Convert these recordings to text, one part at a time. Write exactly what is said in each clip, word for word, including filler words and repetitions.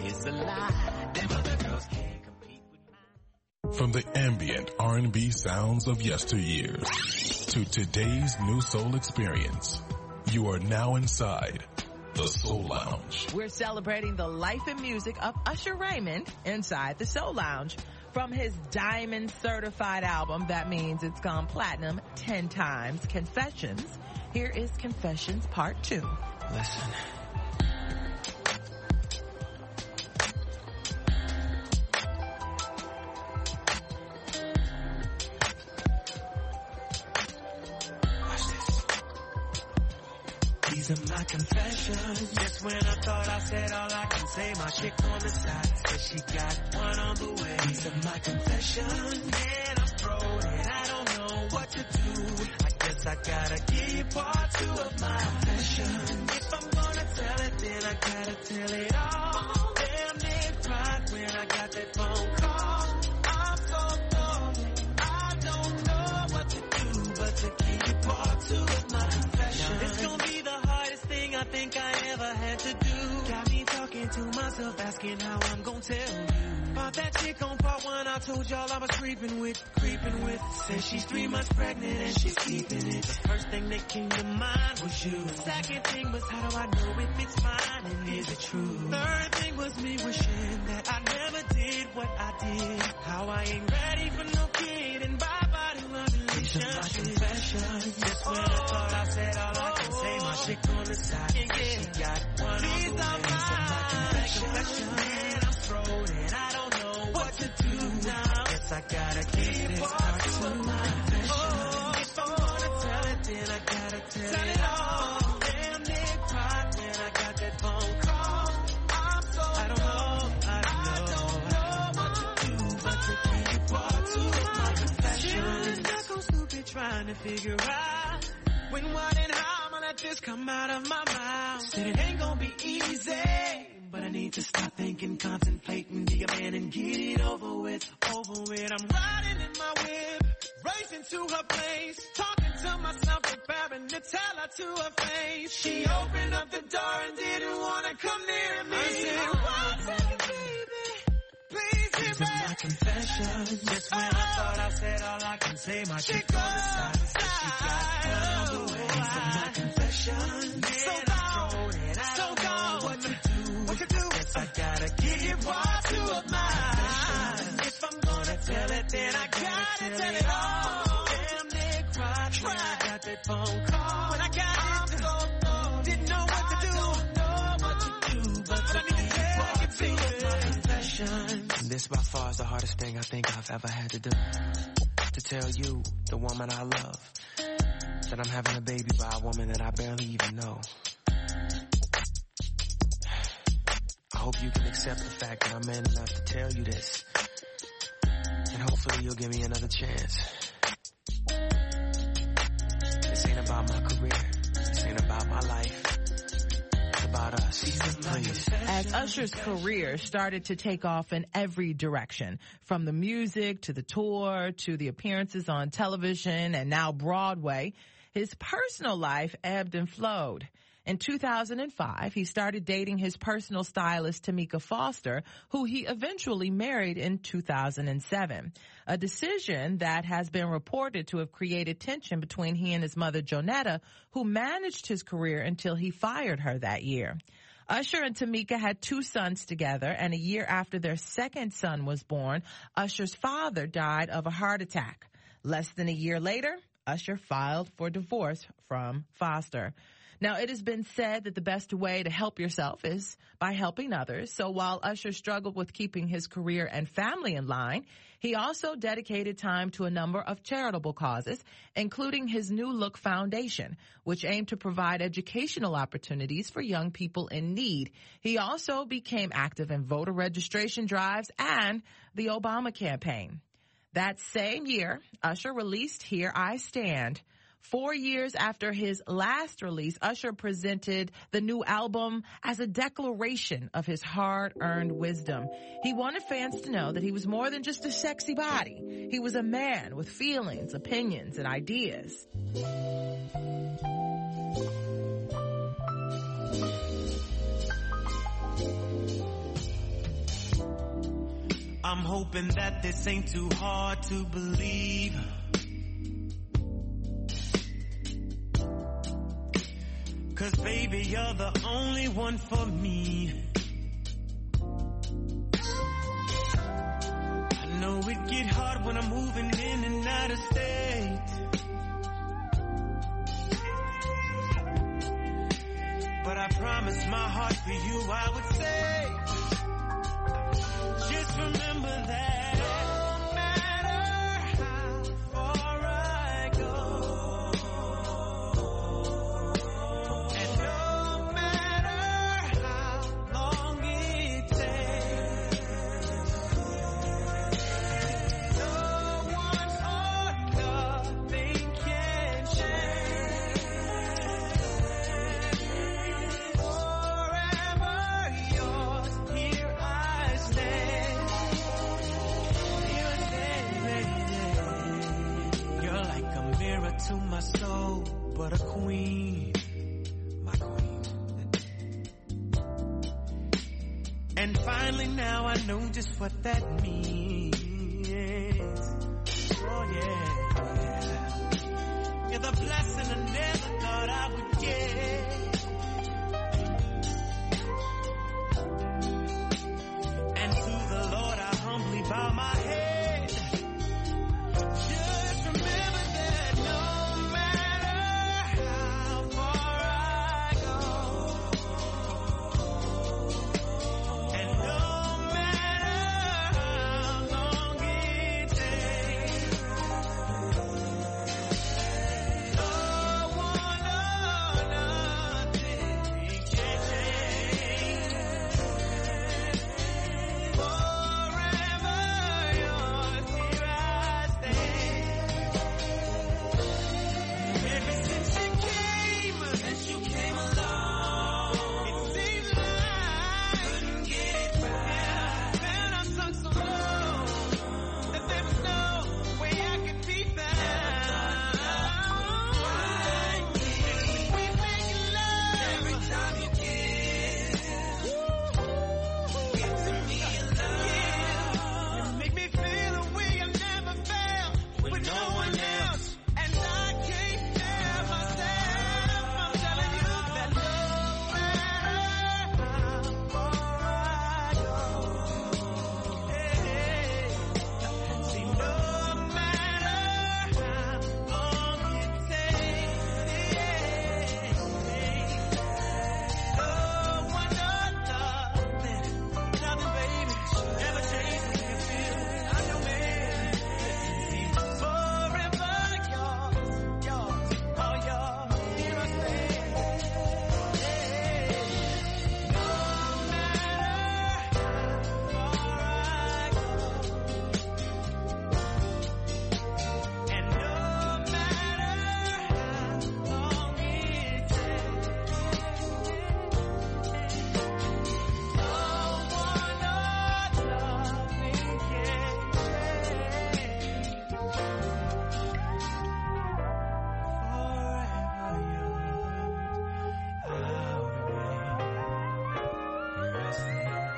it's a lie. Them other girls can't compete with mine. From the ambient R and B sounds of yesteryear to today's new soul experience, you are now inside the Soul Lounge. We're celebrating the life and music of Usher Raymond inside the Soul Lounge. From his diamond certified album, that means it's gone platinum ten times, Confessions. Here is Confessions Part two. Listen. These are my confessions. Just when I thought I said all I can say, my chick on the side says she got one on the way. These are my confessions. Man, I'm thrown and I don't know what to do. I guess I gotta give you part two of my confession. If I'm gonna tell it, then I gotta tell it all. Damn, it cried when I got that phone call. I'm so thrown. I don't know what to do, but to give you part two of my confession. Now, it's gonna be the I think I ever had to do. Got me talking to myself, asking how I'm gonna tell you. About that chick on part one, I told y'all I was creeping with, creeping with. Says she's three months pregnant and she's keeping it. The first thing that came to mind was you. The second thing was, how do I know if it's mine and is it true? Third thing was me wishing that I never did what I did. How I ain't ready for no kid and bye-bye to my relationship. These are my confessions. Just when I thought I said all I can say, my chick on the side. Yeah, yeah. She got one These on the are way. My confessions. Man, I'm thrown and I don't know what to do now. Guess I gotta keep this part two of my confession. Oh, if I'm gonna tell it, then I gotta tell, tell it all. Damn, they cried when I got that phone call. I'm so I don't know, I don't know, I don't know what to do, but to keep part two of my confession. Feeling stuck on stupid, trying to figure out when, what, and how I'ma let this come out of my mouth. Said it ain't gonna be easy, but I need to stop thinking, contemplating, be a man and get it over with, over with. I'm riding in my whip, racing to her place, talking to myself, preparing to tell her to her face. She opened up the door and didn't wanna come near me. I said, one second, baby, please give me my confessions. Just when I thought I said all I can say, my chick on the side said she got one on the way. These are my confessions. So gone, so gone. What to do? What to do? Guess I gotta give you part two of mine. If I'm gonna tell it, then I gotta tell it all. Damn, they cried when I got that phone call. When I got it, so didn't know what to do. Don't know what to do, but I need to part two of my confessions. This by far is the hardest thing I think I've ever had to do. To tell you, the woman I love, that I'm having a baby by a woman that I barely even know. I hope you can accept the fact that I'm man enough to tell you this. And hopefully you'll give me another chance. This ain't about my career. This ain't about my life. It's about us. Please. As Usher's career started to take off in every direction, from the music to the tour to the appearances on television and now Broadway, his personal life ebbed and flowed. In two thousand five, he started dating his personal stylist, Tamika Foster, who he eventually married in two thousand seven. A decision that has been reported to have created tension between he and his mother, Jonetta, who managed his career until he fired her that year. Usher and Tamika had two sons together, and a year after their second son was born, Usher's father died of a heart attack. Less than a year later, Usher filed for divorce from Foster. Now, it has been said that the best way to help yourself is by helping others. So while Usher struggled with keeping his career and family in line, he also dedicated time to a number of charitable causes, including his New Look Foundation, which aimed to provide educational opportunities for young people in need. He also became active in voter registration drives and the Obama campaign. That same year, Usher released Here I Stand. Four years after his last release, Usher presented the new album as a declaration of his hard-earned wisdom. He wanted fans to know that he was more than just a sexy body. He was a man with feelings, opinions, and ideas. I'm hoping that this ain't too hard to believe. Cause baby, you're the only one for me. I know it get hard when I'm moving in and out of state. But I promise my heart for you I would say, just remember that no matter how far I go, and no matter how long it takes, no one or nothing can change. Forever yours, here I stand. Here I stand, baby. You're like a mirror to my soul, but a queen, my queen. And finally now I know just what that means. Oh yeah, you're the blessing I never thought I would get. And to the Lord I humbly bow my head. Just remember that no matter how far I go, and no matter how long it takes, no one or nothing can change. Forever yours, here I stand. Ever since you came, since you came along, it seemed like couldn't get it right. Then I sunk so low that there was no way I could be found. We make love every time you kiss. Give to me a love. You make me feel a way I've never felt with no one else. And I can't help myself. I'm telling you that no matter how far I go, hey, see, no matter how long it takes, no one or nothing, nothing, baby, ever change the way I feel. I know, man. See, forever yours, yours, all yours, here I stand. Hey, no matter how far I go, and no matter how long it takes, no one or nothing can change. Forever yours, I'll remain. Here I stand.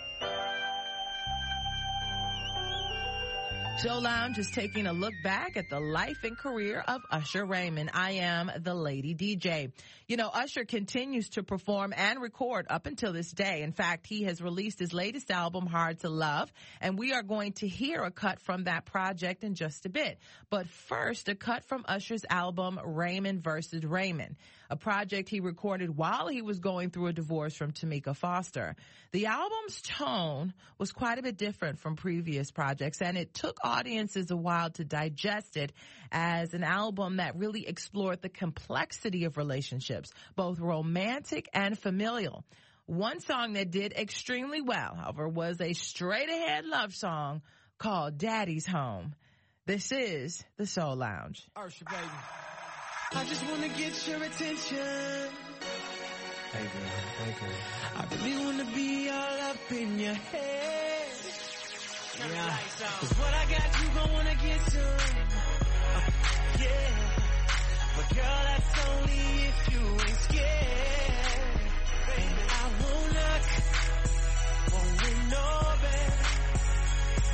Soul Lounge is taking a look back at the life and career of Usher Raymond. I am the Lady D J. You know, Usher continues to perform and record up until this day. In fact, he has released his latest album, Hard to Love, and we are going to hear a cut from that project in just a bit. But first, a cut from Usher's album, Raymond versus. Raymond, a project he recorded while he was going through a divorce from Tamika Foster. The album's tone was quite a bit different from previous projects, and it took audiences a while to digest it as an album that really explored the complexity of relationships, both romantic and familial. One song that did extremely well, however, was a straight-ahead love song called Daddy's Home. This is the Soul Lounge. Usher, baby. I just wanna get your attention. Hey girl, hey girl. I really wanna be all up in your head. Yeah. Cause what I got, you gon' wanna get some. Uh, yeah. But girl, that's only if you ain't scared. Baby, I won't knock, won't ring no bell.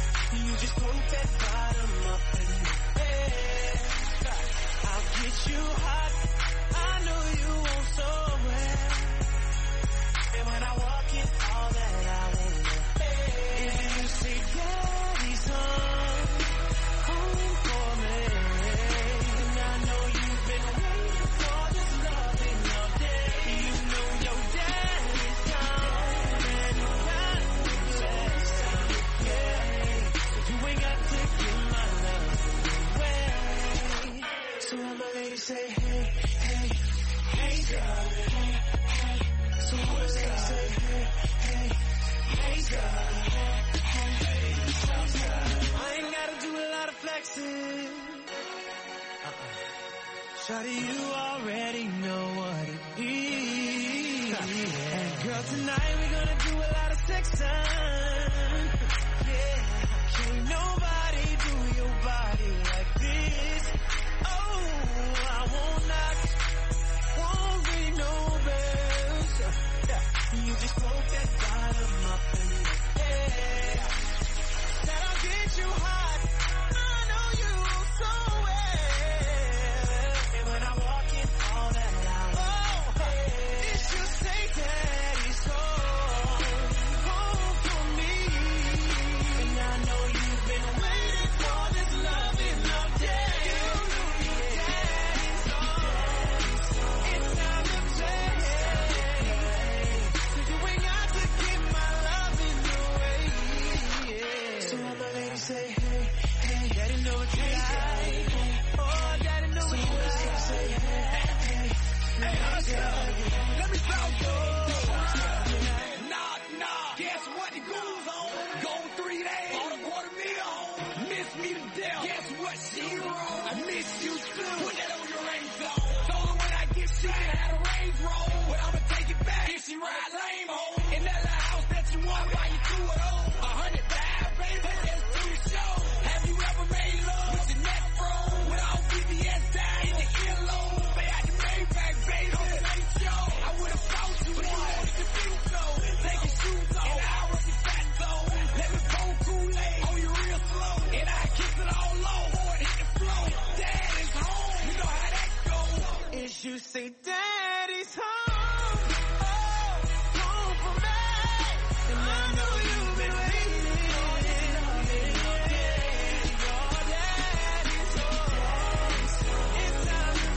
Shawty, you already know what it is. And girl, tonight we're gonna do a lot of sexing. Yeah, can't nobody do your body like this. Oh, I won't knock, won't ring no bells. Yeah, you just poke that bottom up in the air. That I'll get you hot. I know you so well. And when I walk in, all that loud. Oh, it should say daddy's home, home for me. And I know you've been waiting for this loving all day. You know your daddy's home. It's time to play. So you ain't got to give my love in the way. So all my ladies say, hey, hey, daddy know what you like. Oh, daddy know what you like. Say, hey, hey, hey, let's go. Let me talk to you. Nah, nah, guess what the goes on? Go three days, on a quarter meal. Miss me to death. Guess what, she wrong. I miss you too. Put that on your range zone. Told her when I get shit, I had a range roll. But I'ma take it back if she ride lame home. In that little house that you want, why you do it on? A hundred thousand, baby, that's too show. Have you ever made love with your neck froze? Without B B S down in the earlobe? Stay out the Maybach, baby, on the late show. I would've thought you wanted to do so. Take your shoes off, and I'll rock your fat toe. Let me go Kool-Aid on you real slow. And I kiss it all low, before it hit the floor. Dad is home, you know how that goes. If you say daddy's home, oh, home for me. And I know you've been waiting on this loving all day. Your daddy's home. It's time to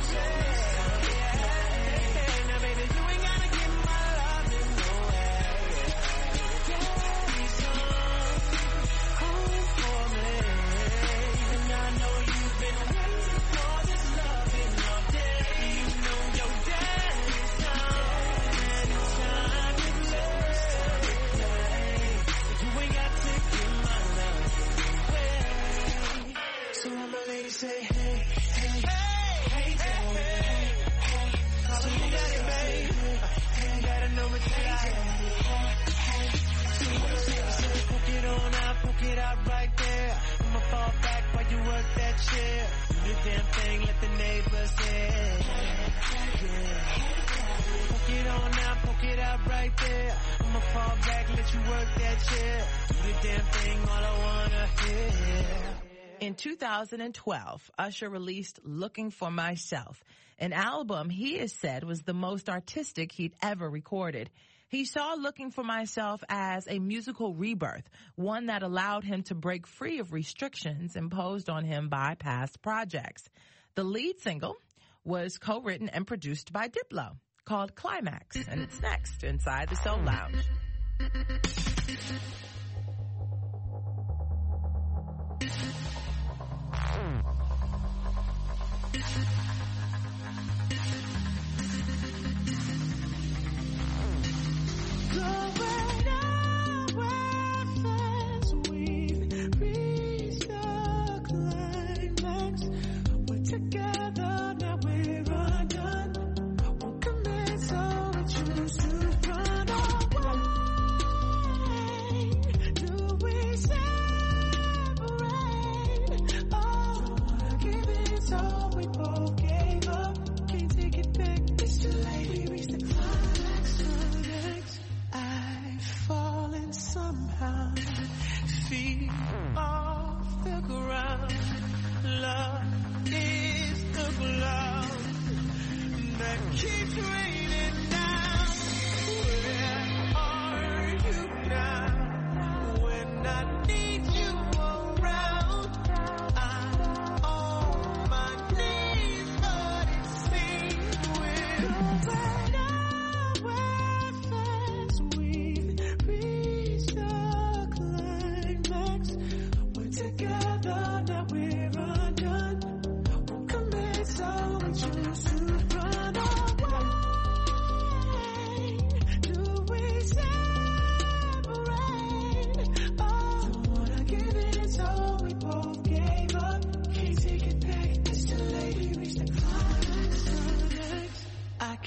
play. Now baby, you ain't gotta give my love in no way. Daddy's home, home for me. And I know you've been waiting for this loving all day. You know your daddy's home. And it's time to play. You ain't got to give my love away. So all my ladies say, hey, hey, hey, hey, hey, hey. So you got it, babe. You gotta know what you like. So all my ladies say, poke it on out, poke it out right there. I'ma fall back while you work that chair. Do the damn thing, let the neighbors hear. Yeah. Poke it on out, poke it out right there. I'ma fall back, let you work that chair. Do the damn thing, all I wanna hear. In two thousand twelve, Usher released Looking for Myself, an album he has said was the most artistic he'd ever recorded. He saw Looking for Myself as a musical rebirth, one that allowed him to break free of restrictions imposed on him by past projects. The lead single was co-written and produced by Diplo, called Climax, and it's next inside the Soul Lounge. Going nowhere fast, we've reached the climax. We're together, now we're undone. Won't commit, so we choose to run away.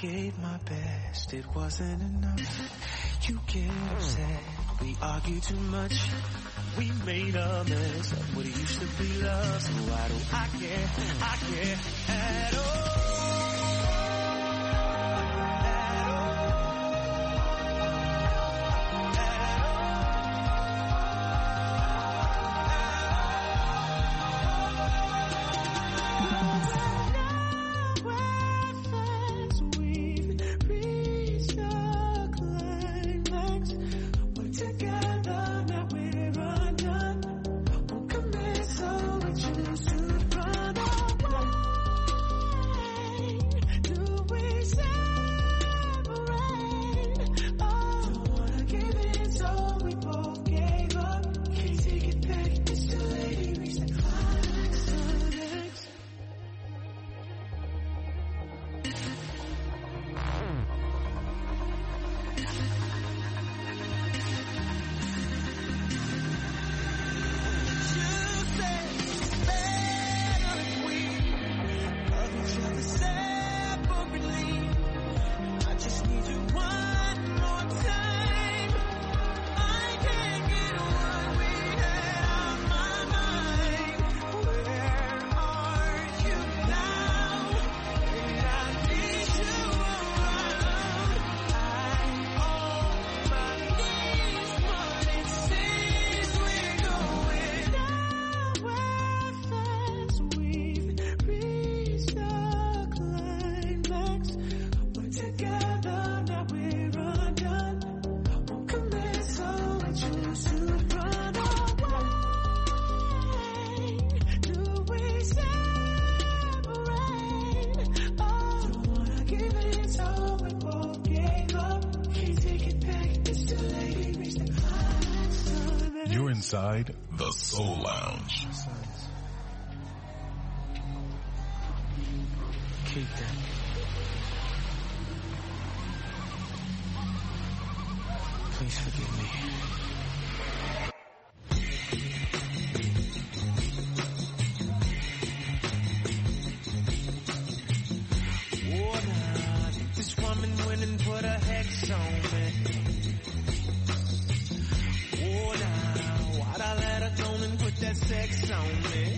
gave my best, it wasn't enough. You get upset, we argue too much. We made a mess of what used to be love. So why do I care? I care at all. Inside the Soul Lounge. Keep that. Please forgive me. Oh, nah, this woman went and put a hex on me. Oh, nah, why'd I let her go and put that sex on me?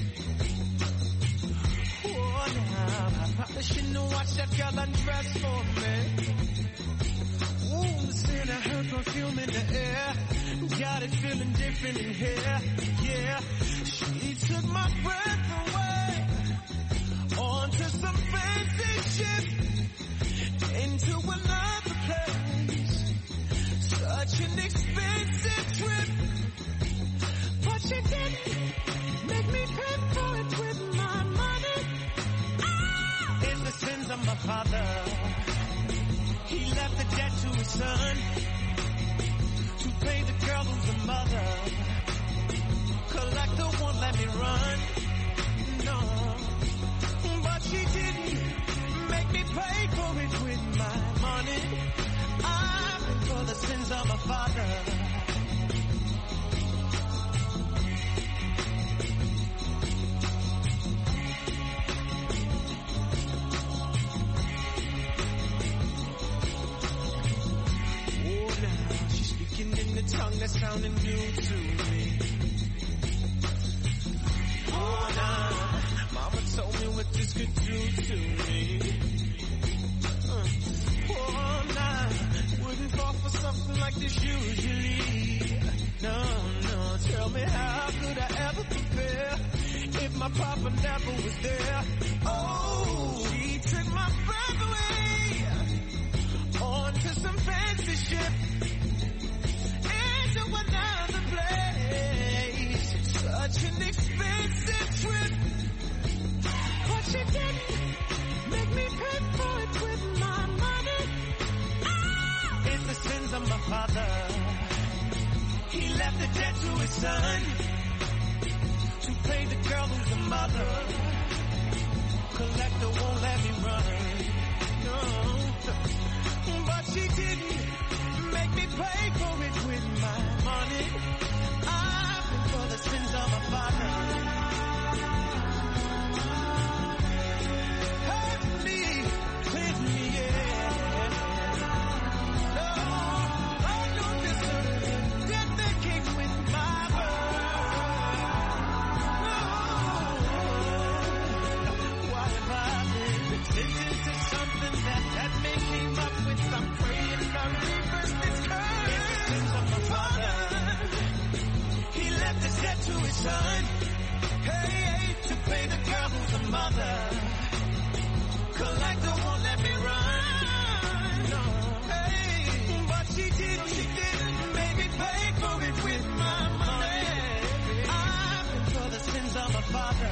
Oh, nah, I probably shouldn't have watched that girl undress for me. Ooh, the scent of her perfume in the air. Got it feeling different in here, yeah. She took my breath away. Onto some fancy ship. Into another place. Such an expensive trip. But she didn't make me pay for it with my money. Ah! In the sins of my father, he left the debt to his son. To pay the girl who's a mother. Collector won't let me run. No. But she didn't make me pay for it with my money. I pay for the sins of my father. Oh, now she's speaking in the tongue that's sounding new to me. Oh, nah, mama told me what this could do to me. Uh, oh, nah, wouldn't fall for something like this usually. No, no, tell me how could I ever prepare if my papa never was there? Oh, he took my breath away onto some fancy ship into another place. Such an expensive trip. But she didn't make me pay for it with my money. Ah! It's the sins of my father. He left the debt to his son. To pay the girl who's a mother. Collector won't let me run. No. But she didn't make me pay for it with my money. I pay for the sins of my father. Hurt me, cleanse me, yeah. Debt to his son. Hey, hey, to pay the girl who's a mother. Collector won't let me run. No. Hey, but she did, she did. Baby, pay for it with my money. I've been for the sins of my father.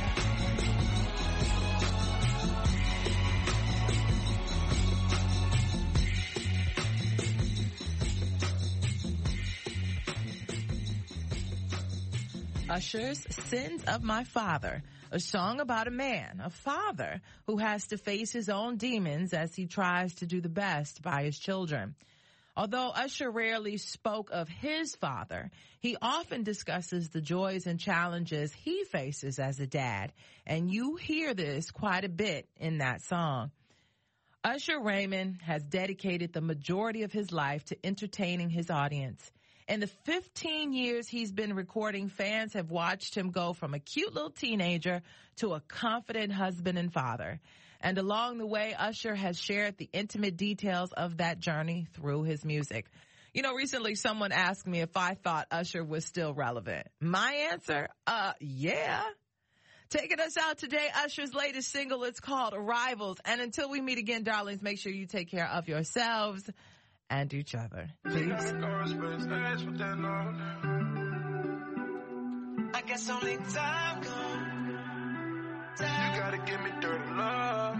Usher's Sins of My Father, a song about a man, a father, who has to face his own demons as he tries to do the best by his children. Although Usher rarely spoke of his father, he often discusses the joys and challenges he faces as a dad, and you hear this quite a bit in that song. Usher Raymond has dedicated the majority of his life to entertaining his audience. In the fifteen years he's been recording, fans have watched him go from a cute little teenager to a confident husband and father. And along the way, Usher has shared the intimate details of that journey through his music. You know, recently someone asked me if I thought Usher was still relevant. My answer, uh, yeah. Taking us out today, Usher's latest single, it's called Rivals. And until we meet again, darlings, make sure you take care of yourselves and each other. Please. I guess only time comes. You gotta give me dirty love.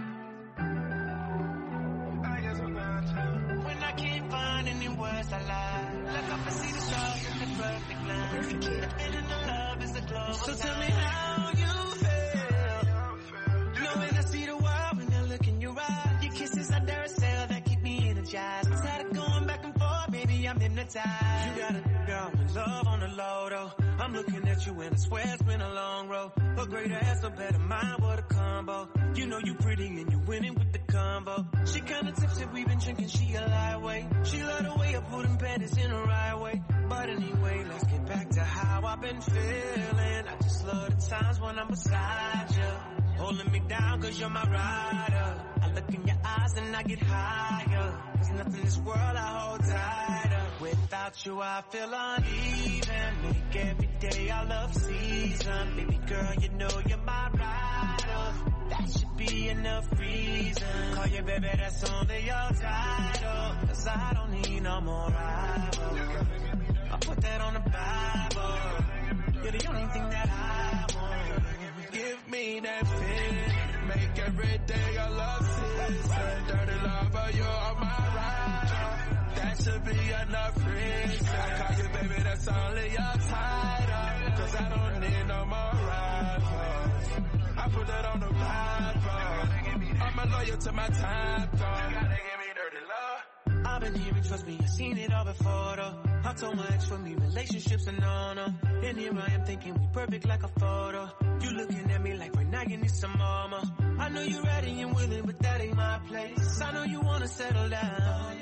I guess I'm not too. When I can't find any words I lie, look up and see the stars in the perfect line. Perfect kid. The feeling of love is a global. So tell me how you feel. Knowing I see the world when I look in your eyes. Your kisses are Duracell that keep me energized. Instead of going back and forth, baby, I'm hypnotized. You got a girl with love on the low, though. I'm looking at you and I swear it's been a long road. A greater ass, a better mind, what a combo. You know you pretty and you're winning with the combo. She kinda tipsy, we been drinking, she a lightweight. She love the way I put them panties in the right way. But anyway, let's get back to how I've been feeling. I just love the times when I'm beside you, holding me down cause you're my rider. I look in your eyes and I get higher. There's nothing in this world I hold tighter. Without you I feel uneven. Make every day I love season. Baby girl, you know you're my rider. That should be enough reason. Call you baby, that's only your title. Cause I don't need no more rivals. I put that on the Bible. You're the only thing that I want. Give me that feeling. Make every day a love season. Dirty lover, you're my rider. That should be enough reason. I call you baby, that's only your title. Cause I don't need no more rivals. I put that on the Bible. I'm a loyal to my time, though. You gotta give me dirty love. I've been hearing, trust me, I've seen it all before, though. I told my ex for me, relationships are no-no. And here I am thinking we perfect like a photo. You looking at me like right now you need some mama. I know you're ready and willing, but that ain't my place. I know you wanna settle down.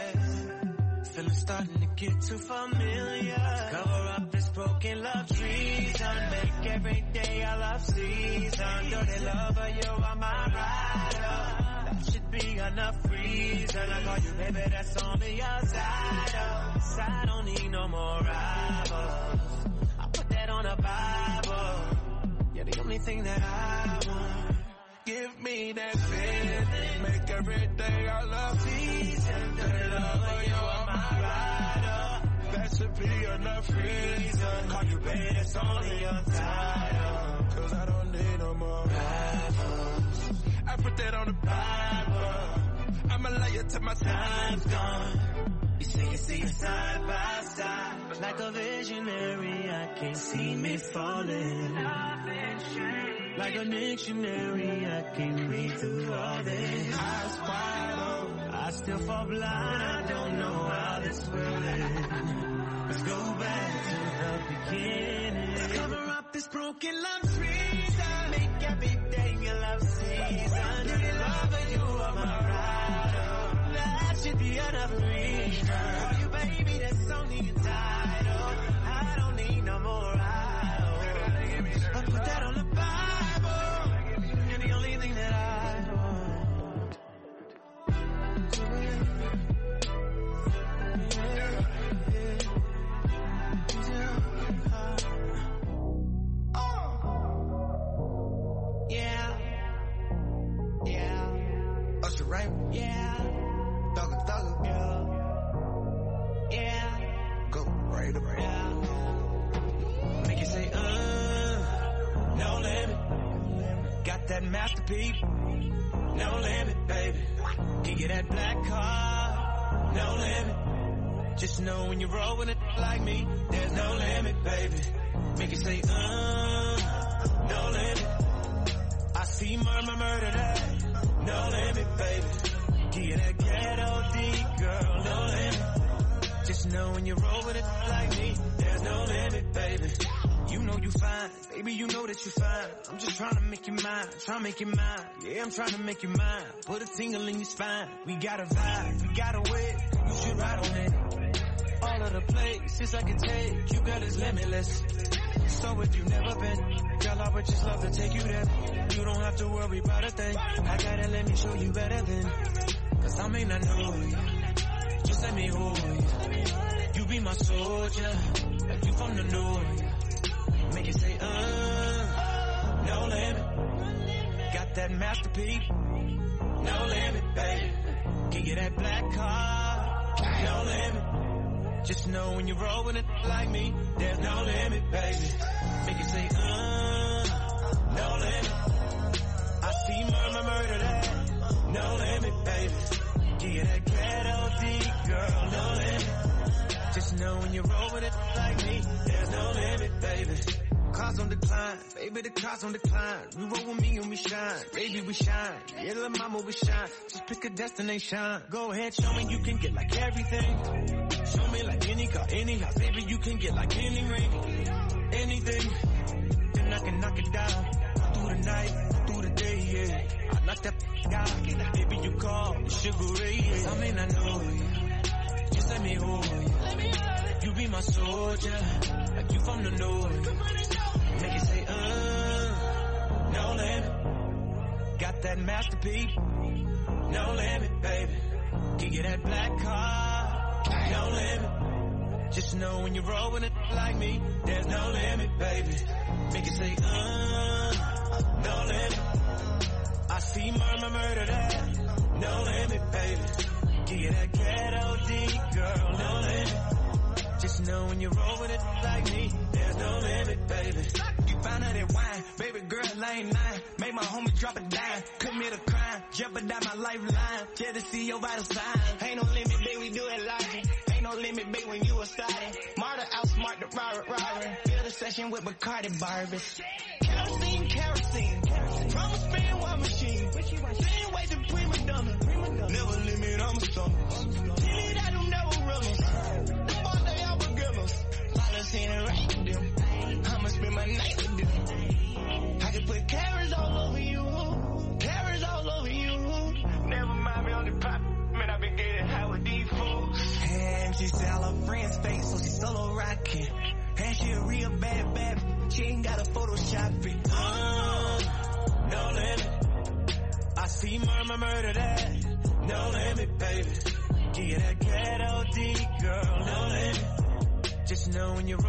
Yeah. Feeling starting to get too familiar. Cover up this broken love treason. Make every day a love season. Dirty lover, you are my rider. That should be enough reason. I call you baby, that's only your side. Cause I don't need no more rivals. I put that on a Bible. You're the only thing that I want. Give me that feeling. Make every day I love season. Dirty lover, you are my rider. That should be enough reason. Call you baby, that's only your title. Cause I don't need no more rivals. I put that on the Bible. I'ma lay it till my time's gone. You see, you see us side by side. Like a visionary, I can't see me falling. Like a dictionary, I can't read through all this. Eyes wide open, I still fall blind. I don't know how this will end. Let's go back to the beginning. Let's cover up this broken love treason. Make every day a love season. Dirty lover, you are my rider. That should be enough reason. For you, baby, that's only your title. I don't need no more rivals. I put that on the Bible. You're the only thing that I want. that masterpiece. No limit, baby. Give you that black card. No limit. Just know when you roll with it like me, there's no limit, baby. Make it say, uh, no limit. I see murmur, murder that. No limit, baby. Give you that ghetto D, girl. No limit. Just know when you roll with it like me, there's no limit, baby. You know you fine, baby, you know that you fine. I'm just trying to make you mine, trying to make you mine. Yeah, I'm trying to make you mine. Put a tingle in your spine. We got a vibe, we got a way. You should ride on it. All of the places I can take you, girl, is limitless. So if you've never been, girl, I would just love to take you there. You don't have to worry about a thing. I gotta let me show you better than. Cause I may not know you, just let me hold you. You be my soldier, like you from the north. Make it say, uh, no limit. Got that masterpiece. No limit, baby. Give you that black card. No limit. Just know when you roll with it like me, there's no limit, baby. Make it say, uh, no limit. I see murmur, murder that. No limit, baby. Give you that ghetto D, girl. No limit. Just know when you roll with it like me, there's no limit, baby. Cars on decline, baby, the cars on decline. We roll with me and we shine, baby, we shine. Yeah, little mama, we shine. Just pick a destination. Go ahead, show me you can get like everything. Show me like any car, any house, baby, you can get like any ring, anything. Then I can knock it down through the night, through the day, yeah. I knock that out, baby, you call me Sugar Ray, yeah. I may not know you, just let me hold you. You be my soldier, like you from the north. Make it say, uh, no limit. Got that masterpiece. No limit, baby. Give you that black card. No limit. Just know when you roll with it like me, there's no limit, baby. Make it say, uh, no limit. I see murmur, murder that. No limit, baby. Give you that ghetto D, girl. No limit. Just know when you roll with it like me, there's no limit, baby. You found out that wine, baby girl, lane nine. Made my homie drop a dime, commit a crime, jeopardize my lifeline. Just to see your vital signs. Ain't no limit, baby, we do it live. Ain't no limit, baby, when you a starting. Marta outsmart the robber, robber. Build a session with Bacardi Barbies. Kerosene, kerosene. Promise spin one machine. Same way to prima donna. Never limit, I'm a stunner. Really, that do never run. In a right with them. I'ma spend my night with them. I can put carrots all over you. Carrots all over you. Never mind me on the pop. Man, I been getting high with these fools. And she said all her friends fake, so she solo rockin'. And she a real bad, bad. She ain't got a Photoshop it. Uh, no limit. I see murmur, murder that. No limit, baby. Give you that ghetto D, girl. No limit. Just know when you're